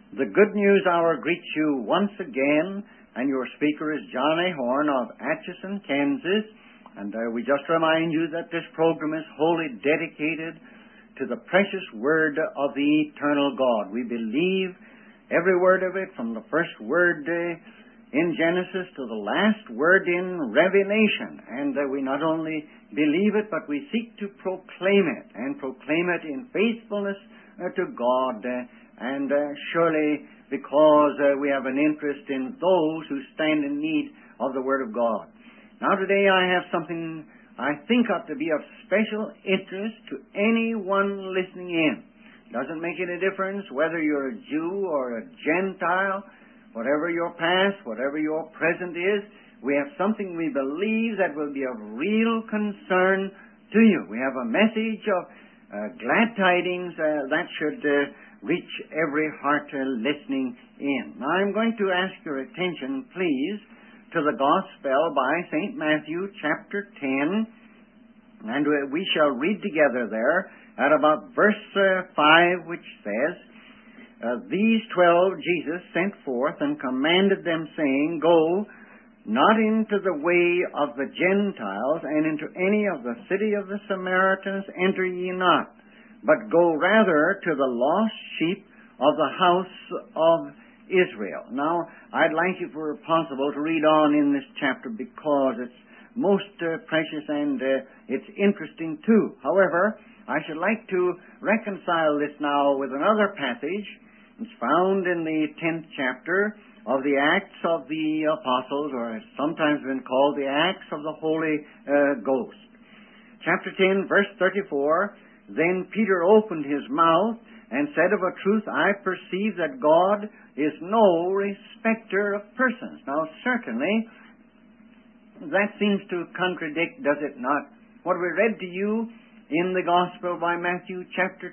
The Good News Hour greets you once again, and your speaker is John A. Horn of Atchison, Kansas. And we just remind you that this program is wholly dedicated to the precious Word of the eternal God. We believe every word of it, from the first word in Genesis to the last word in Revelation. And we not only believe it, but we seek to proclaim it, and proclaim it in faithfulness to God. And surely because we have an interest in those who stand in need of the Word of God. Now today I have something I think ought to be of special interest to anyone listening in. Doesn't make any difference whether you're a Jew or a Gentile, whatever your past, whatever your present is. We have something we believe that will be of real concern to you. We have a message of glad tidings that should reach every heart listening in. Now I'm going to ask your attention, please, to the Gospel by St. Matthew, chapter 10, and we shall read together there at about verse 5, which says, These 12 Jesus sent forth and commanded them, saying, Go not into the way of the Gentiles, and into any of the city of the Samaritans enter ye not, but go rather to the lost sheep of the house of Israel. Now, I'd like, if it were possible, to read on in this chapter because it's most precious and it's interesting too. However, I should like to reconcile this now with another passage. It's found in the 10th chapter of the Acts of the Apostles, or it's sometimes been called the Acts of the Holy Ghost. Chapter 10, verse 34, Then Peter opened his mouth and said, Of a truth I perceive that God is no respecter of persons. Now, certainly, that seems to contradict, does it not, what we read to you in the Gospel by Matthew chapter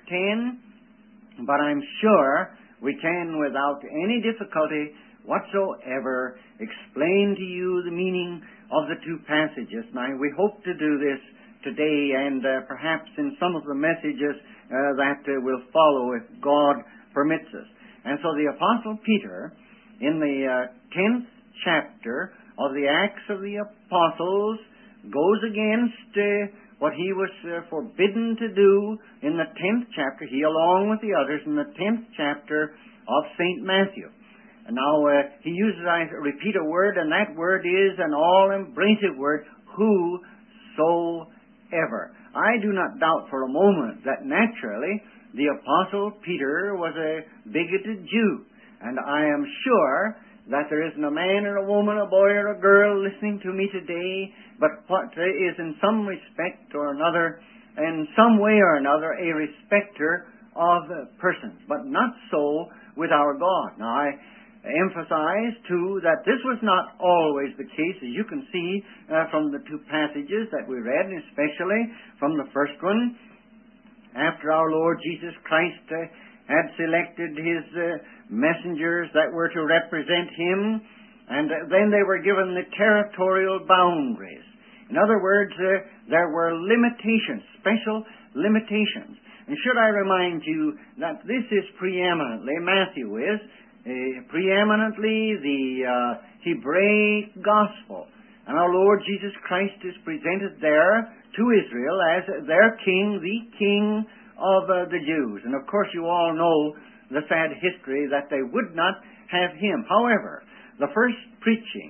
10? But I'm sure we can, without any difficulty whatsoever, explain to you the meaning of the two passages. Now, we hope to do this today, and perhaps in some of the messages that will follow, if God permits us. And so the Apostle Peter, in the 10th chapter of the Acts of the Apostles, goes against what he was forbidden to do in the 10th chapter, he along with the others, in the 10th chapter of St. Matthew. And now he uses, I repeat, a word, and that word is an all-embracing word, whosoever. I do not doubt for a moment that naturally the Apostle Peter was a bigoted Jew. And I am sure that there isn't a man or a woman, a boy or a girl listening to me today, but what is in some respect or another, in some way or another, a respecter of persons. But not so with our God. Now, I emphasize, too, that this was not always the case, as you can see from the two passages that we read, especially from the first one. After our Lord Jesus Christ had selected His messengers that were to represent Him, and then they were given the territorial boundaries. In other words, there were limitations, special limitations. And should I remind you that this is preeminently, Matthew is, preeminently the Hebraic gospel. And our Lord Jesus Christ is presented there to Israel as their king, the king of the Jews. And of course you all know the sad history that they would not have Him. However, the first preaching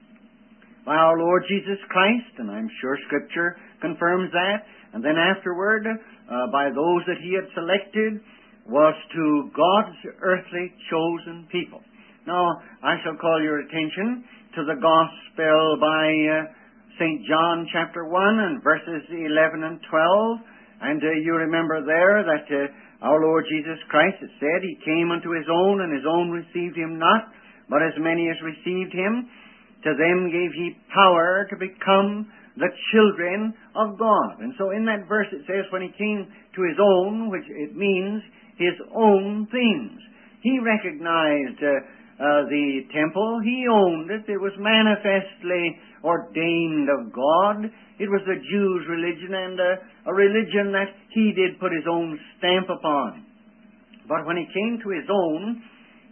by our Lord Jesus Christ, and I'm sure Scripture confirms that, and then afterward by those that He had selected, was to God's earthly chosen people. Now, I shall call your attention to the Gospel by St. John chapter 1 and verses 11 and 12. And you remember there that our Lord Jesus Christ had said, He came unto His own, and His own received Him not. But as many as received Him, to them gave He power to become the children of God. And so in that verse it says, when He came to His own, which it means His own things. He recognized the temple. He owned it. It was manifestly ordained of God. It was the Jews' religion, and a religion that He did put His own stamp upon. But when He came to His own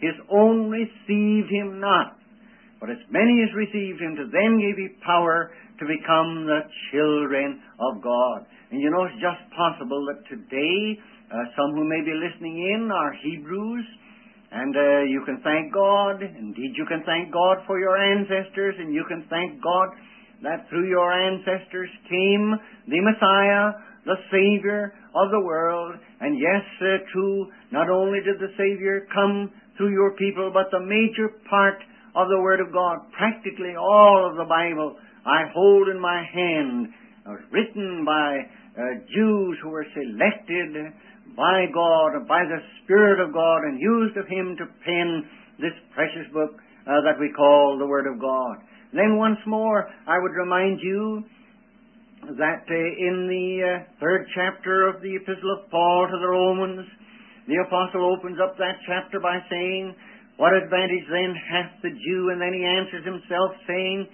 his own received him not. But as many as received him, to them gave he power to become the children of God. And you know, it's just possible that today, some who may be listening in are Hebrews, and you can thank God. Indeed, you can thank God for your ancestors, and you can thank God that through your ancestors came the Messiah, the Savior of the world. And yes, true, not only did the Savior come through your people, but the major part of the Word of God, practically all of the Bible, I hold in my hand, written by Jews who were selected by God, by the Spirit of God, and used of Him to pen this precious book that we call the Word of God. Then once more, I would remind you that in the third chapter of the Epistle of Paul to the Romans, the Apostle opens up that chapter by saying, "What advantage then hath the Jew?" And then he answers himself, saying,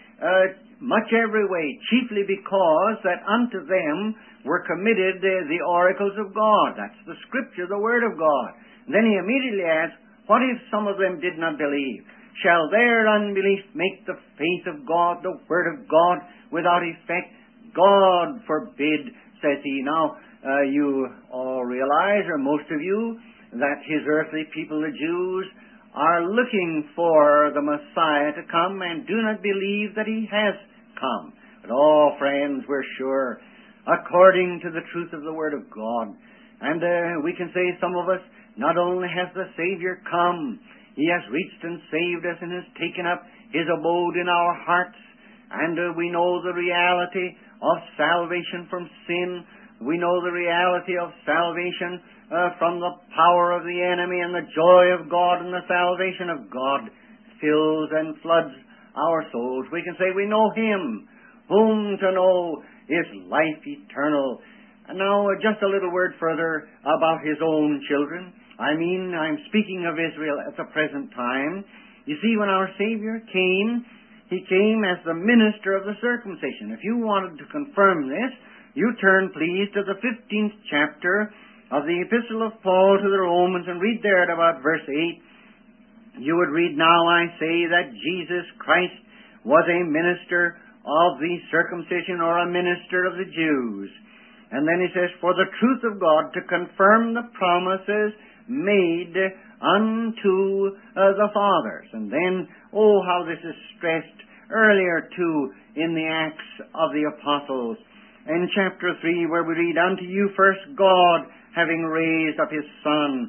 "Much every way, chiefly because that unto them were committed the oracles of God." That's the Scripture, the Word of God. And then he immediately adds, "What if some of them did not believe? Shall their unbelief make the faith of God, the Word of God, without effect? God forbid," says he. Now, you all realize, or most of you, that his earthly people, the Jews, are looking for the Messiah to come and do not believe that he has come. But, oh, friends, we're sure, according to the truth of the Word of God, and we can say some of us, not only has the Savior come, He has reached and saved us and has taken up His abode in our hearts, and we know the reality of salvation from sin. We know the reality of salvation from the power of the enemy, and the joy of God and the salvation of God fills and floods our souls. We can say we know Him. Whom to know is life eternal. And now just a little word further about His own children. I'm speaking of Israel at the present time. You see, when our Savior came, He came as the minister of the circumcision. If you wanted to confirm this, you turn, please, to the 15th chapter of the Epistle of Paul to the Romans and read there at about verse 8. You would read, "Now I say that Jesus Christ was a minister of the circumcision," or a minister of the Jews. And then he says, "For the truth of God, to confirm the promises made unto the fathers." And then, oh, how this is stressed earlier too in the Acts of the Apostles. In chapter 3, where we read, "Unto you first God, having raised up His Son,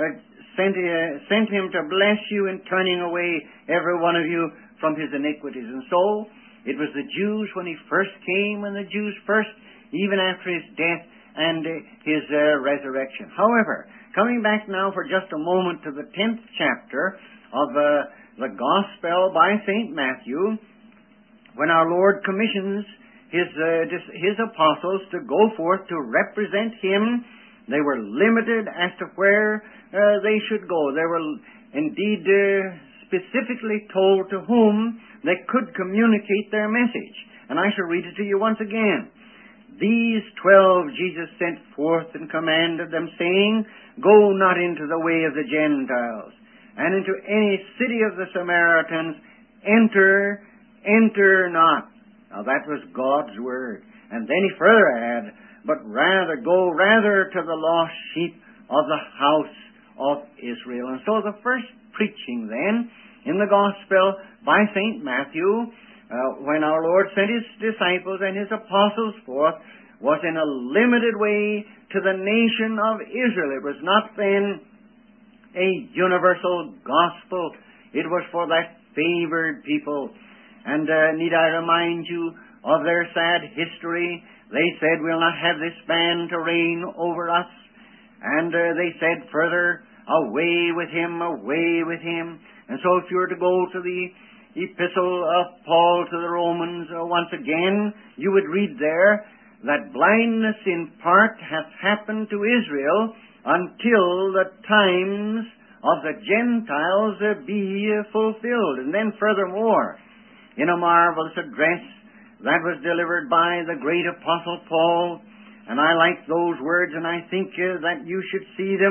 sent Him to bless you in turning away every one of you from his iniquities." And so, it was the Jews when He first came, and the Jews first, even after His death and His resurrection. However, coming back now for just a moment to the 10th chapter of the Gospel by St. Matthew, when our Lord commissions His apostles to go forth to represent Him, they were limited as to where they should go. They were indeed specifically told to whom they could communicate their message. And I shall read it to you once again. "These 12 Jesus sent forth and commanded them, saying, Go not into the way of the Gentiles, and into any city of the Samaritans enter not." Now that was God's word. And then He further added, "But go to the lost sheep of the house of Israel." And so the first preaching then in the Gospel by St. Matthew, when our Lord sent His disciples and His apostles forth, was in a limited way to the nation of Israel. It was not then a universal gospel. It was for that favored people. And need I remind you of their sad history? They said, "We'll not have this man to reign over us." And they said further, "Away with him, away with him." And so if you were to go to the Epistle of Paul to the Romans once again, you would read there that blindness in part hath happened to Israel until the times of the Gentiles be fulfilled. And then furthermore, in a marvelous address that was delivered by the great Apostle Paul, and I like those words, and I think that you should see them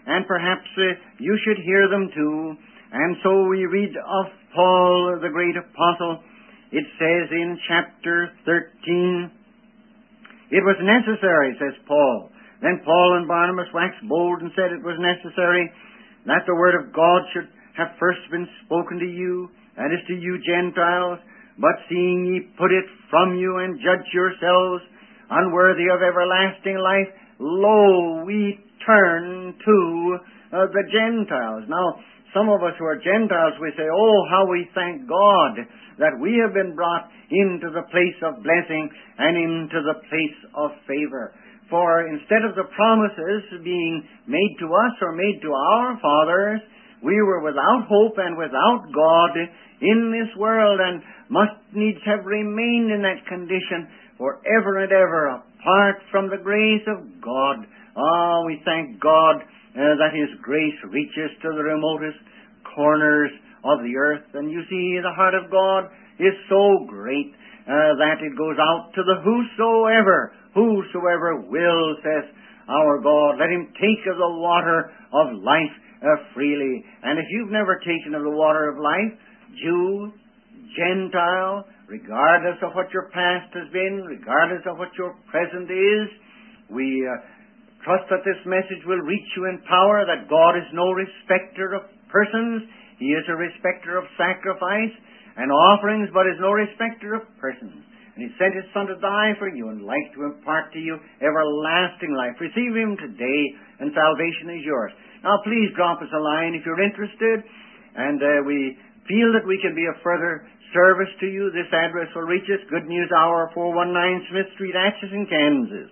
and perhaps you should hear them too. And so we read of Paul, the great apostle. It says in chapter 13, "It was necessary," says Paul. Then Paul and Barnabas waxed bold and said it was necessary that the word of God should have first been spoken to you, that is, to you Gentiles. But seeing ye put it from you and judge yourselves unworthy of everlasting life, lo, we turn to the Gentiles. Now, some of us who are Gentiles, we say, oh, how we thank God that we have been brought into the place of blessing and into the place of favor. For instead of the promises being made to us or made to our fathers, we were without hope and without God in this world, and must needs have remained in that condition forever and ever, apart from the grace of God. Oh, we thank God that His grace reaches to the remotest corners of the earth. And you see, the heart of God is so great that it goes out to the whosoever will, says our God. Let him take of the water of life freely. And if you've never taken of the water of life, Jew, Gentile, regardless of what your past has been, regardless of what your present is, we trust that this message will reach you in power, that God is no respecter of persons. He is a respecter of sacrifice and offerings, but is no respecter of persons. And He sent His Son to die for you and like to impart to you everlasting life. Receive Him today, and salvation is yours. Now, please drop us a line if you're interested, and we feel that we can be of further service to you. This address will reach us, Good News Hour, 419 Smith Street, Atchison, Kansas.